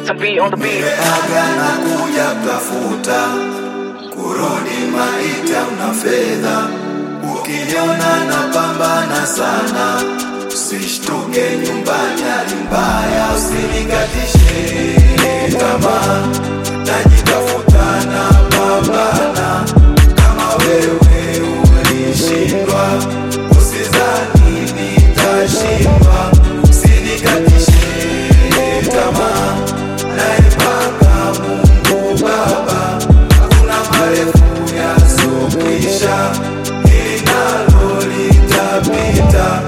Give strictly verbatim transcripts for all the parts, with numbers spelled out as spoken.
S M B on the beat. Aga na kuja tafuta kurudi maita una fedha. Ukiniona na pambana sana, usishtuke nyumbani hali mbaya. Usinikatishe tamaa, najitafuta na pambana. Kama wewe ulishindwa, usizani nitashindwa. Usinikatishe tamaa, naipanga Mungu Baba. Hakuna marefu yasiyokwisha, hili nalo litapita.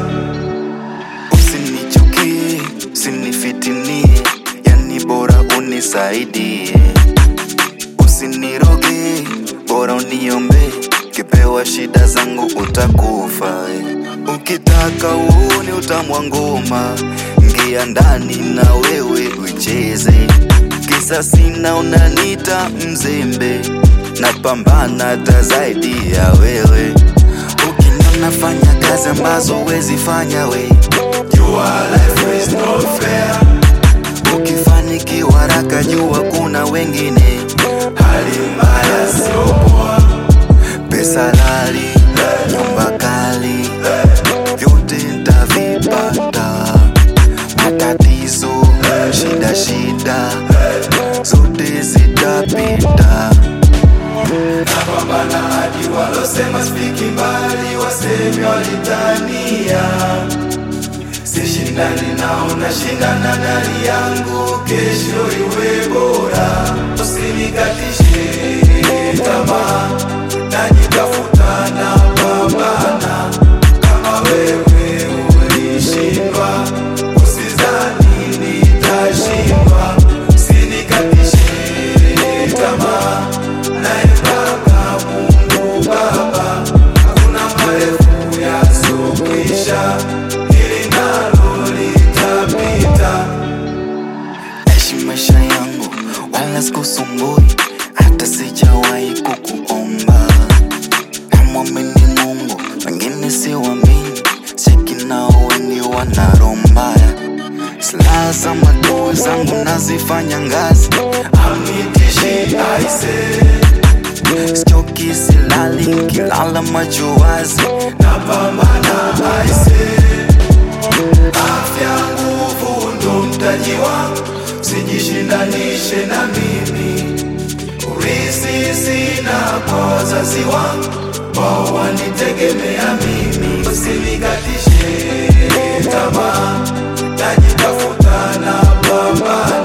Usinichukie, usinifitinie, yani bora unisaidie. Usiniroge, bora uniombe, kipewa shida zangu utakufa. Ukitaka uone utamu wa ngoma, ingia ndani na wewe ucheze. Kisa sina unanita mzembe, napambana hata zaidi ya wewe. Ukiniona fanya kazi ambazo huwezi fanya we, Your life is not fair. ukifanikiwa haraka jua kuna wengine. Hali mbaya sio poa. Pesa lali, nyumba kali, vyote nitavipata. Matatizo, shida shida, zote zitapita. Napambana hadi walosema sifiki mbali, wasemi walitania. Sishindani nao, nashindana na hali yangu, kesho iwe bora. Usinikatishe tamaa, najitafuta na pambana. Kama wewe ulishindwa, usizani nitashindwa. Usinikatishe tamaa, naipanga Mungu Baba. Hakuna marefu yasiyokwisha, hili nalo litapita. Naishi maisha yangu, wala sikusumbui, hata sijawahi kukuomba. Namwamini Mungu, wengine siwaamini, cheki nao wengi wana roho mbaya. Silaha za maadui zangu nazifanya ngazi, Hamnitishi aise, sichoki silali, nikilala macho wazi. napambana aise. Afya nguvu ndo mtaji wangu, sijishindanishe na mimi. Urithi sina kwa wazazi wangu, wao wanitegemea mimi. Usinikatishe tamaa, najitafuta na pambana.